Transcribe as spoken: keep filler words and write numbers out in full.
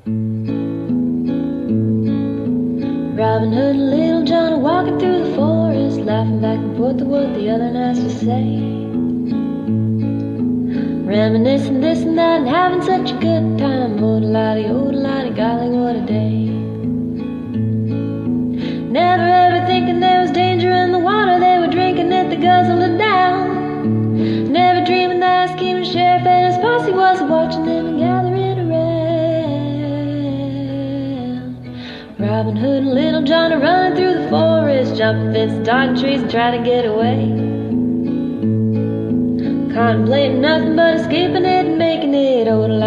Robin Hood and Little John are walking through the forest, laughing back and forth to what the other has to say, reminiscing this and that and having such a good time. Oh-de-lottie, oh-de-lottie, golly, what a day. Never ever thinking there was danger in the water they were drinking it, they guzzled it down. Never dreaming that scheming sheriff and his posse was watching them and gathering around. Robin Hood and Little John are running through the forest, jumping fences, dodging trees and trying to get away, contemplating nothing but escaping it and making it. Oh,